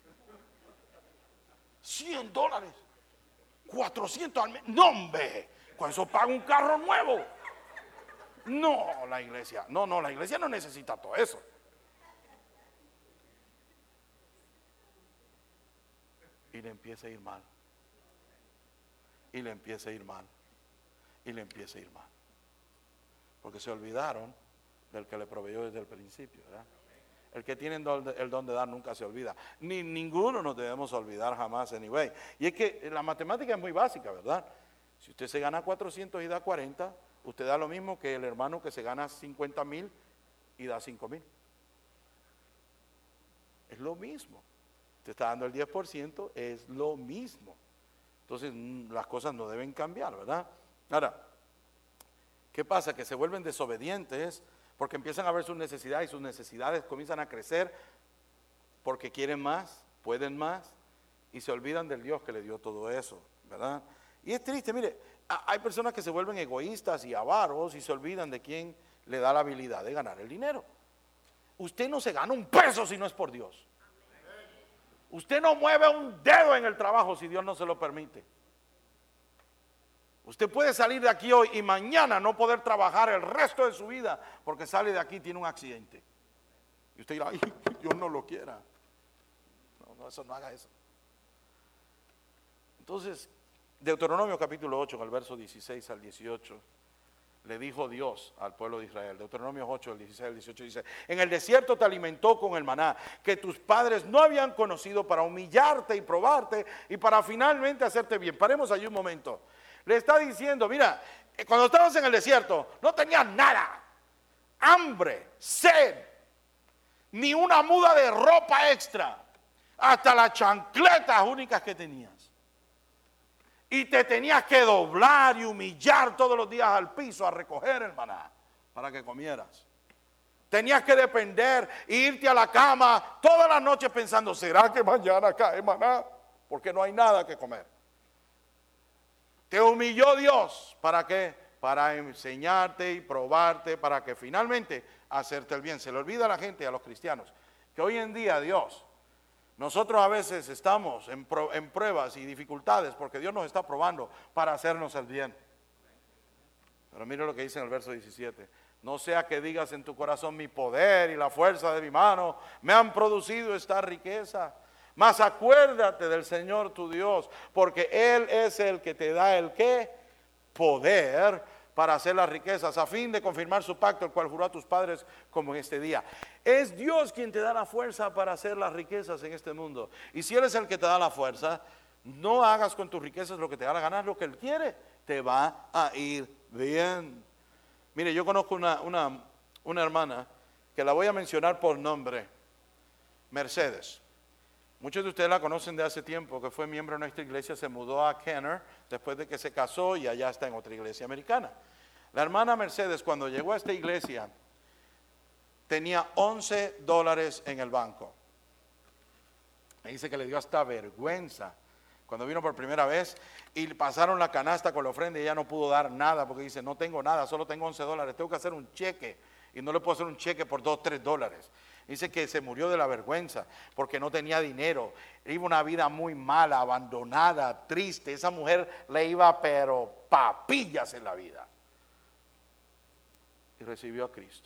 $100. 400 al mes. No, hombre, con eso pago un carro nuevo. No, la iglesia no necesita todo eso. Y le empieza a ir mal. Y le empieza a ir mal. Y le empieza a ir mal. Porque se olvidaron del que le proveyó desde el principio, ¿verdad? El que tiene el don de dar nunca se olvida. Ninguno nos debemos olvidar jamás, anyway. Y es que la matemática es muy básica, ¿verdad? Si usted se gana 400 y da 40, usted da lo mismo que el hermano que se gana 50,000 y da 5,000. Es lo mismo. Usted está dando el 10%, es lo mismo. Entonces, las cosas no deben cambiar, ¿verdad? Ahora, ¿qué pasa? Que se vuelven desobedientes porque empiezan a ver sus necesidades y sus necesidades comienzan a crecer porque quieren más, pueden más y se olvidan del Dios que le dio todo eso, ¿verdad? Y es triste, mire, hay personas que se vuelven egoístas y avaros y se olvidan de quién le da la habilidad de ganar el dinero. Usted no se gana un peso si no es por Dios. Usted no mueve un dedo en el trabajo si Dios no se lo permite. Usted puede salir de aquí hoy y mañana no poder trabajar el resto de su vida porque sale de aquí y tiene un accidente. Y usted dirá, ay, Dios no lo quiera. No, eso no haga eso. Entonces, Deuteronomio capítulo 8, en el verso 16 al 18, le dijo Dios al pueblo de Israel. Deuteronomio 8, el 16 al 18 dice: en el desierto te alimentó con el maná que tus padres no habían conocido, para humillarte y probarte y para finalmente hacerte bien. Paremos allí un momento. Le está diciendo, mira, cuando estabas en el desierto no tenías nada, hambre, sed, ni una muda de ropa extra, hasta las chancletas únicas que tenías. Y te tenías que doblar y humillar todos los días al piso a recoger el maná para que comieras. Tenías que depender e irte a la cama todas las noches pensando, ¿será que mañana cae maná? Porque no hay nada que comer. Te humilló Dios, ¿para qué? Para enseñarte y probarte, para que finalmente hacerte el bien. Se le olvida a la gente y a los cristianos que hoy en día Dios, nosotros a veces estamos en pruebas y dificultades porque Dios nos está probando para hacernos el bien. Pero mire lo que dice en el verso 17. No sea que digas en tu corazón, mi poder y la fuerza de mi mano me han producido esta riqueza. Mas acuérdate del Señor tu Dios, porque Él es el que te da el ¿qué? Poder para hacer las riquezas, a fin de confirmar su pacto, el cual juró a tus padres como en este día. Es Dios quien te da la fuerza para hacer las riquezas en este mundo. Y si Él es el que te da la fuerza, no hagas con tus riquezas lo que te da la gana, lo que Él quiere, te va a ir bien. Mire, yo conozco una hermana que la voy a mencionar por nombre, Mercedes. Muchos de ustedes la conocen de hace tiempo, que fue miembro de nuestra iglesia, se mudó a Kenner después de que se casó y allá está en otra iglesia americana. La hermana Mercedes, cuando llegó a esta iglesia, tenía $11 en el banco. Me dice que le dio hasta vergüenza cuando vino por primera vez y pasaron la canasta con la ofrenda y ella no pudo dar nada porque dice, no tengo nada, solo tengo $11, tengo que hacer un cheque y no le puedo hacer un cheque por $2, $3. Dice que se murió de la vergüenza porque no tenía dinero. Iba una vida muy mala, abandonada, triste. Esa mujer le iba pero papillas en la vida. Y recibió a Cristo.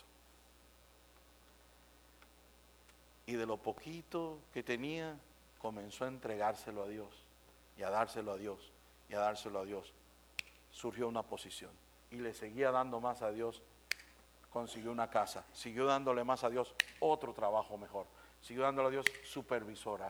Y de lo poquito que tenía, comenzó a entregárselo a Dios. Y a dárselo a Dios. Y a dárselo a Dios. Surgió una posición. Y le seguía dando más a Dios. Consiguió una casa, siguió dándole más a Dios, otro trabajo mejor, siguió dándole a Dios supervisora.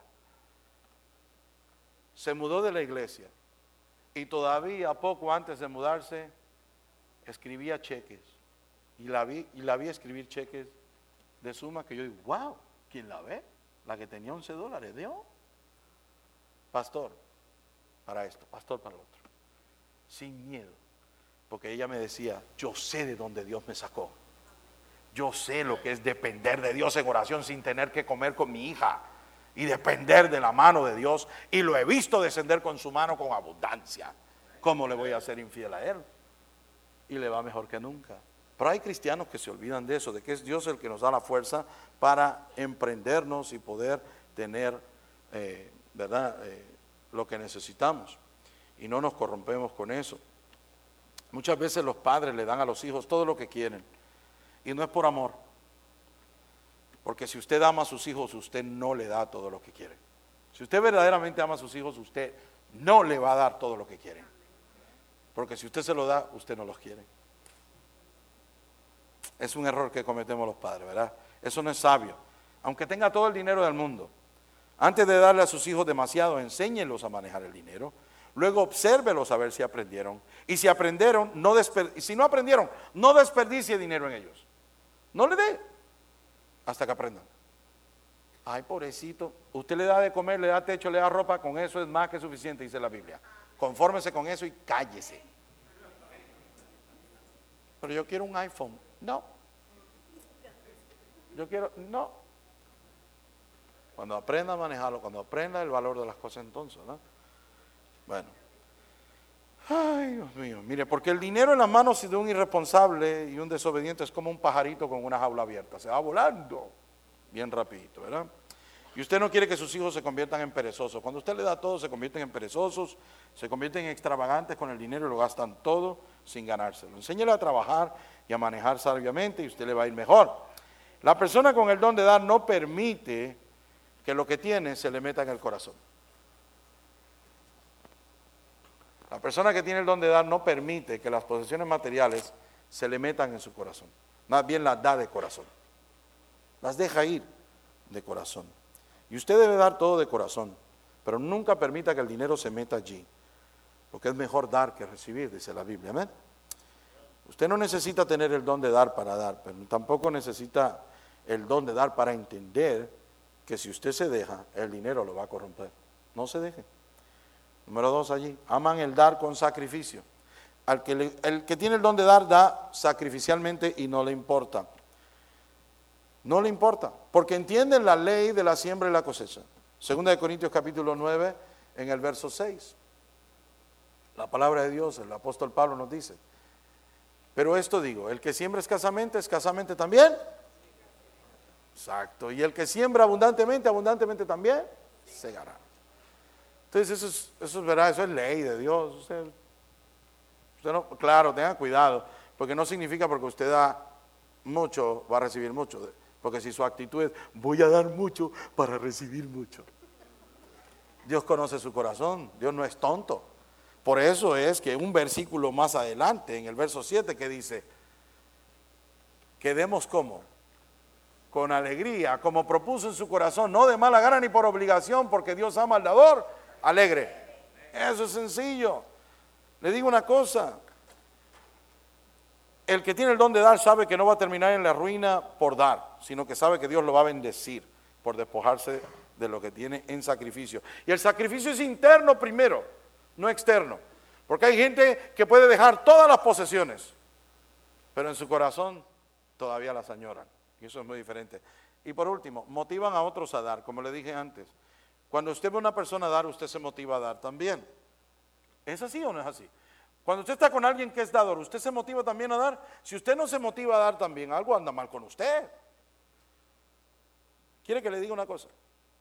Se mudó de la iglesia y todavía poco antes de mudarse escribía cheques y la vi escribir cheques de suma que yo digo, wow, ¿quién la ve? La que tenía $11, ¿dio? Pastor, para esto, pastor para lo otro. Sin miedo. Porque ella me decía, yo sé de dónde Dios me sacó. Yo sé lo que es depender de Dios en oración sin tener que comer con mi hija. Y depender de la mano de Dios. Y lo he visto descender con su mano con abundancia. ¿Cómo le voy a ser infiel a él? Y le va mejor que nunca. Pero hay cristianos que se olvidan de eso, de que es Dios el que nos da la fuerza para emprendernos y poder tener, ¿verdad? Lo que necesitamos. Y no nos corrompemos con eso. Muchas veces los padres le dan a los hijos todo lo que quieren. Y no es por amor. Porque si usted ama a sus hijos, usted no le da todo lo que quiere. Si usted verdaderamente ama a sus hijos, usted no le va a dar todo lo que quieren. Porque si usted se lo da, usted no los quiere. Es un error que cometemos los padres, ¿verdad? Eso no es sabio. Aunque tenga todo el dinero del mundo, antes de darle a sus hijos demasiado, enséñelos a manejar el dinero. Luego obsérvelos a ver si aprendieron. Y si aprendieron, si no aprendieron, no desperdicie dinero en ellos. No le dé hasta que aprendan. Ay, pobrecito, usted le da de comer, le da techo, le da ropa, con eso es más que suficiente, dice la Biblia. Confórmese con eso y cállese. Pero yo quiero un iPhone. No. Yo quiero, no. Cuando aprenda a manejarlo, cuando aprenda el valor de las cosas entonces, ¿no? Bueno. Ay, Dios mío. Mire, porque el dinero en las manos de un irresponsable y un desobediente es como un pajarito con una jaula abierta. Se va volando bien rapidito, ¿verdad? Y usted no quiere que sus hijos se conviertan en perezosos. Cuando usted le da todo, se convierten en perezosos, se convierten en extravagantes con el dinero y lo gastan todo sin ganárselo. Enséñele a trabajar y a manejar sabiamente y usted le va a ir mejor. La persona con el don de dar no permite que lo que tiene se le meta en el corazón. La persona que tiene el don de dar no permite que las posesiones materiales se le metan en su corazón. Más bien las da de corazón. Las deja ir de corazón. Y usted debe dar todo de corazón, pero nunca permita que el dinero se meta allí. Porque es mejor dar que recibir, dice la Biblia. Amén. Usted no necesita tener el don de dar para dar, pero tampoco necesita el don de dar para entender que si usted se deja, el dinero lo va a corromper. No se deje. Número 2 allí, aman el dar con sacrificio. El que tiene el don de dar, da sacrificialmente y no le importa. No le importa, porque entienden la ley de la siembra y la cosecha. Segunda de Corintios capítulo 9, en el verso 6. La palabra de Dios, el apóstol Pablo nos dice, pero esto digo, el que siembra escasamente también. Exacto, y el que siembra abundantemente, abundantemente también segará. Entonces eso es verdad, eso es ley de Dios. Usted no, claro, tenga cuidado, porque no significa porque usted da mucho, va a recibir mucho. Porque si su actitud es, voy a dar mucho para recibir mucho. Dios conoce su corazón, Dios no es tonto. Por eso es que un versículo más adelante, en el verso 7, que dice, que demos como, con alegría, como propuso en su corazón, no de mala gana ni por obligación, porque Dios ama al dador alegre. Eso es sencillo. Le digo una cosa, el que tiene el don de dar sabe que no va a terminar en la ruina por dar, sino que sabe que Dios lo va a bendecir por despojarse de lo que tiene en sacrificio. Y el sacrificio es interno primero, no externo. Porque hay gente que puede dejar todas las posesiones, pero en su corazón todavía las añoran. Y eso es muy diferente. Y por último, motivan a otros a dar, como le dije antes. Cuando usted ve a una persona dar, usted se motiva a dar también. ¿Es así o no es así? Cuando usted está con alguien que es dador, ¿usted se motiva también a dar? Si usted no se motiva a dar también, algo anda mal con usted. ¿Quiere que le diga una cosa?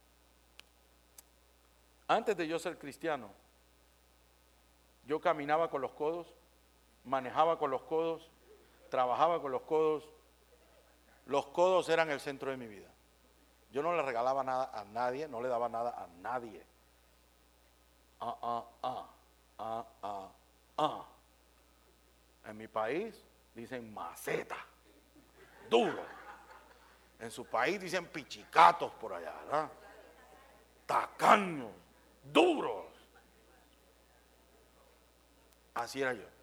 Antes de yo ser cristiano, yo caminaba con los codos, manejaba con los codos, trabajaba con los codos. Los codos eran el centro de mi vida. Yo no le regalaba nada a nadie, no le daba nada a nadie. En mi país dicen maceta, duro. En su país dicen pichicatos por allá, ¿verdad? Tacaños, duros. Así era yo.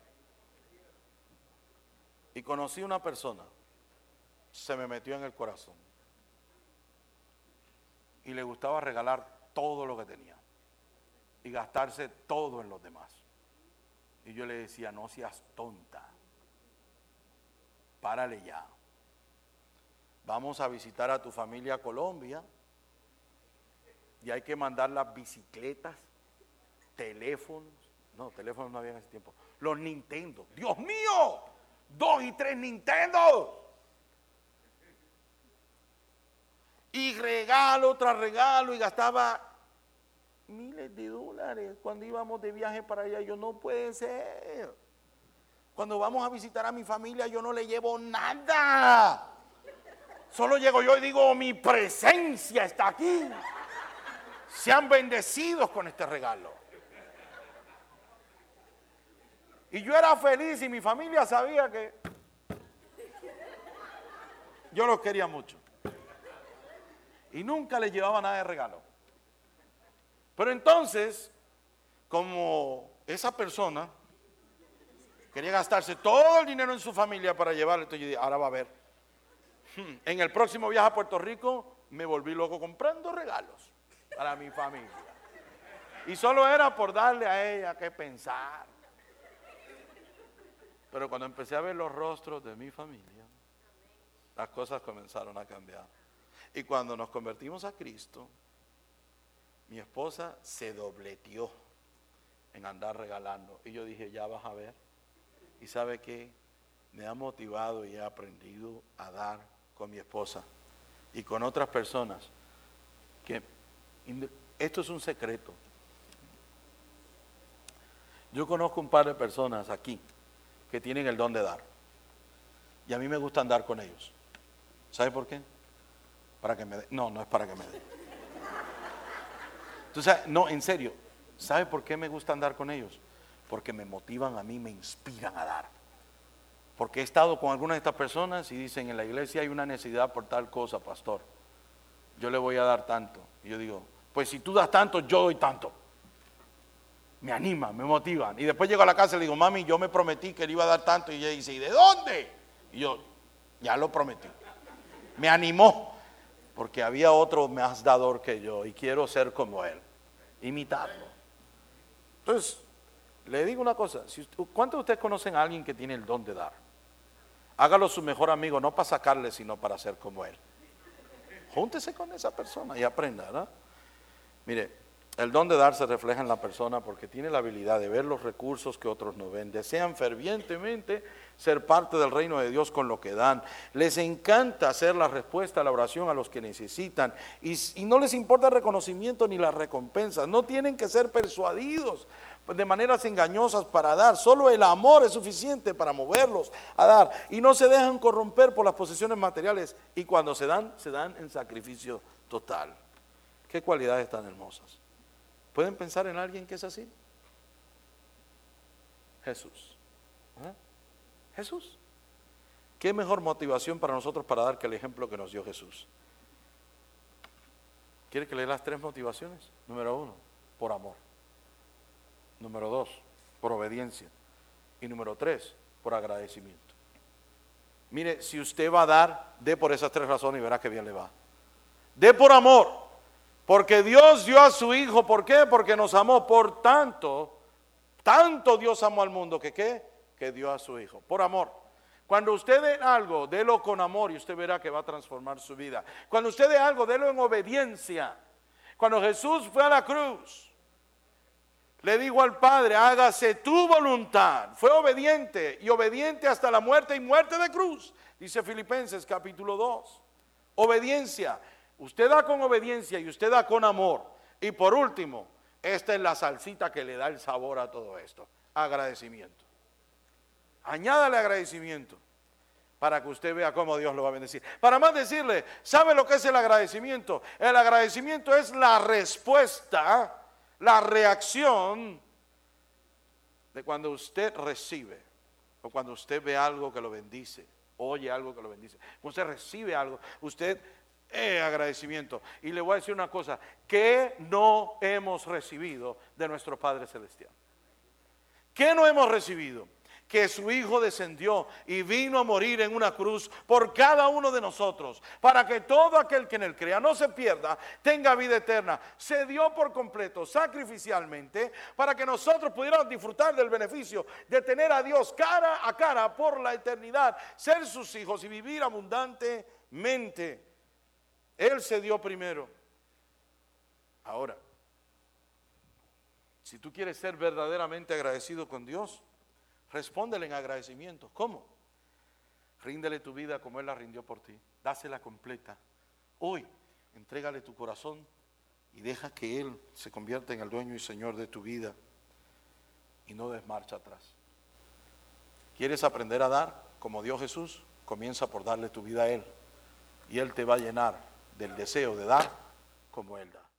Y conocí una persona, se me metió en el corazón. Y le gustaba regalar todo lo que tenía. y gastarse todo en los demás. Y yo le decía, no seas tonta, párale ya. Vamos a visitar a tu familia a Colombia y hay que mandar las bicicletas, teléfonos no había en ese tiempo, los Nintendo, Dios mío, 2 y 3 Nintendo. Y regalo tras regalo, y gastaba miles de dólares cuando íbamos de viaje para allá. Yo, no puede ser. Cuando vamos a visitar a mi familia, yo no le llevo nada. Solo llego yo y digo, mi presencia está aquí. Sean bendecidos con este regalo. Y yo era feliz y mi familia sabía que yo los quería mucho. Y nunca les llevaba nada de regalo. Pero entonces, como esa persona quería gastarse todo el dinero en su familia para llevarle, entonces yo dije, ahora va a ver. En el próximo viaje a Puerto Rico me volví loco comprando regalos para mi familia. Y solo era por darle a ella que pensar. Pero cuando empecé a ver los rostros de mi familia, las cosas comenzaron a cambiar. Y cuando nos convertimos a Cristo, mi esposa se dobleteó en andar regalando. Y yo dije, ya vas a ver. Y ¿sabe qué? Me ha motivado y he aprendido a dar con mi esposa y con otras personas. Que esto es un secreto. Yo conozco un par de personas aquí que tienen el don de dar. Y a mí me gusta andar con ellos. ¿Sabe por qué? Para que me dé. No, no es para que me dé. Entonces, no, en serio. ¿Sabe por qué me gusta andar con ellos? Porque me motivan a mí, me inspiran a dar. Porque he estado con algunas de estas personas y dicen, en la iglesia hay una necesidad por tal cosa, pastor. Yo le voy a dar tanto. Y yo digo, pues si tú das tanto, yo doy tanto. Me animan, me motivan. Y después llego a la casa y le digo, mami, yo me prometí que le iba a dar tanto. Y ella dice, ¿y de dónde? Y yo, ya lo prometí. Me animó, porque había otro más dador que yo y quiero ser como él, imitarlo. Entonces, le digo una cosa, ¿cuántos de ustedes conocen a alguien que tiene el don de dar? Hágalo su mejor amigo, no para sacarle, sino para ser como él. Júntese con esa persona y aprenda, ¿verdad? Mire, el don de dar se refleja en la persona porque tiene la habilidad de ver los recursos que otros no ven. Desean fervientemente ser parte del reino de Dios con lo que dan. Les encanta hacer la respuesta a la oración a los que necesitan. Y no les importa el reconocimiento ni las recompensas. No tienen que ser persuadidos de maneras engañosas para dar. Solo el amor es suficiente para moverlos a dar. Y no se dejan corromper por las posesiones materiales. Y cuando se dan en sacrificio total. ¿Qué cualidades tan hermosas? ¿Pueden pensar en alguien que es así? Jesús. ¿Eh? Jesús. ¿Qué mejor motivación para nosotros para dar que el ejemplo que nos dio Jesús? ¿Quiere que le dé las 3 motivaciones? Número 1, por amor. Número 2, por obediencia. Y número 3, por agradecimiento. Mire, si usted va a dar, dé por esas 3 razones y verá que bien le va. Dé por amor. Porque Dios dio a su Hijo, ¿por qué? Porque nos amó. Por tanto Dios amó al mundo, que ¿qué? Que dio a su Hijo, por amor. Cuando usted dé algo, délo con amor y usted verá que va a transformar su vida. Cuando usted dé algo, délo en obediencia. Cuando Jesús fue a la cruz, le dijo al Padre, hágase tu voluntad. Fue obediente y obediente hasta la muerte y muerte de cruz. Dice Filipenses capítulo 2. Obediencia. Usted da con obediencia y usted da con amor. Y por último, esta es la salsita que le da el sabor a todo esto. Agradecimiento. Añádale agradecimiento para que usted vea cómo Dios lo va a bendecir. Para más decirle, ¿sabe lo que es el agradecimiento? El agradecimiento es la respuesta, la reacción de cuando usted recibe o cuando usted ve algo que lo bendice, oye algo que lo bendice. Cuando usted recibe algo, usted... agradecimiento. Y le voy a decir una cosa, que no hemos recibido de nuestro Padre Celestial. ¿Qué no hemos recibido? que su Hijo descendió y vino a morir en una cruz por cada uno de nosotros, para que todo aquel que en él crea no se pierda, tenga vida eterna. Se dio por completo, sacrificialmente, para que nosotros pudiéramos disfrutar del beneficio de tener a Dios cara a cara por la eternidad, ser sus hijos y vivir abundantemente. Él se dio primero. Ahora, si tú quieres ser verdaderamente agradecido con Dios, respóndele en agradecimiento. ¿Cómo? Ríndele tu vida como Él la rindió por ti. Dásela completa. Hoy, entrégale tu corazón y deja que Él se convierta en el dueño y Señor de tu vida. Y no des marcha atrás. ¿Quieres aprender a dar como dio Jesús? Comienza por darle tu vida a Él. Y Él te va a llenar del deseo de dar como Él da.